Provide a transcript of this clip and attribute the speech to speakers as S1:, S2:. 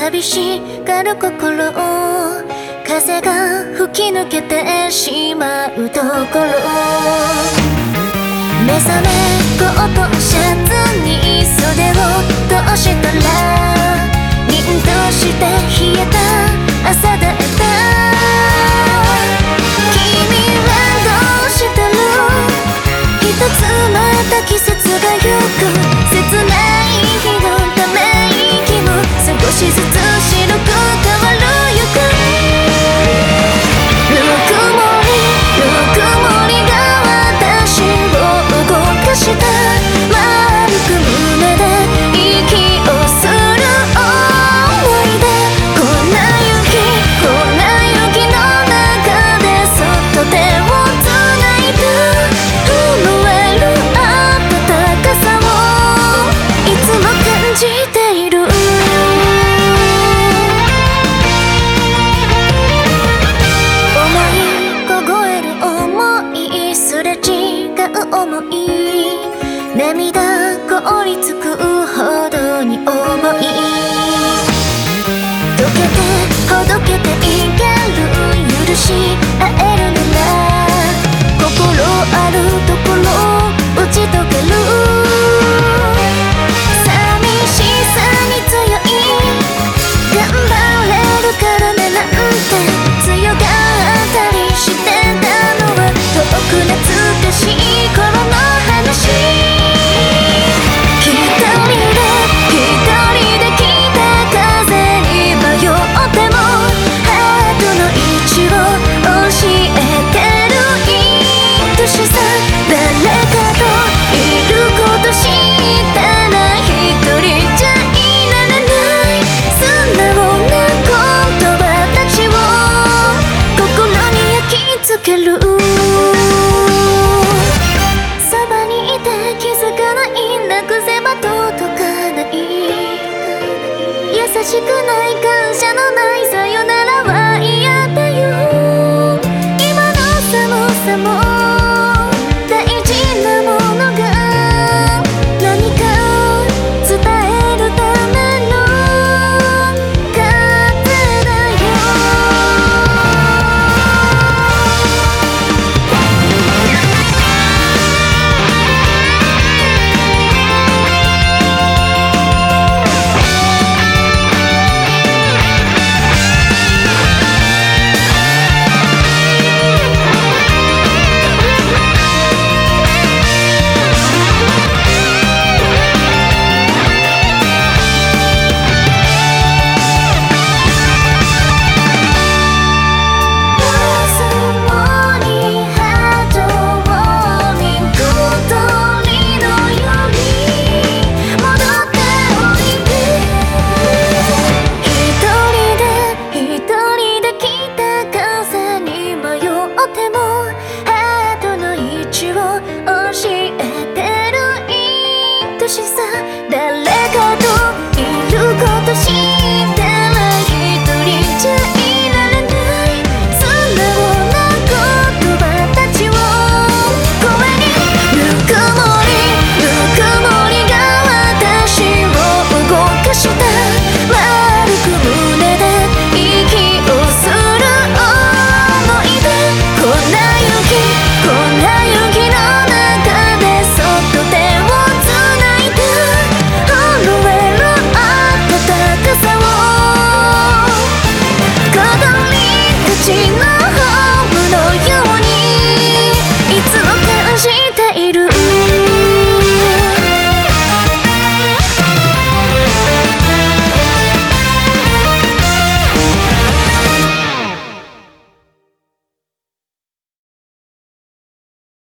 S1: 寂しがる心を風が吹き抜けてしまうところ、目覚めコートシャツに袖を通したら凛として冷えた朝だった。君はどうしてる？一つまた季節がゆく切ない日のため息も少しずつ白く変わるゆく。ぬくもりが私を動かした。丸く胸で息をする想い出。こんな雪の中でそっと手をつないで震える温かさをいつも感じている。凍える想いすれ違う想い涙凍りつくほどに重い。溶けてほどけていける許し合えるなら心あるところ打ち解ける。寂しさに強い頑張れるからねなんて強がったりしてたのは遠く懐かしい頃の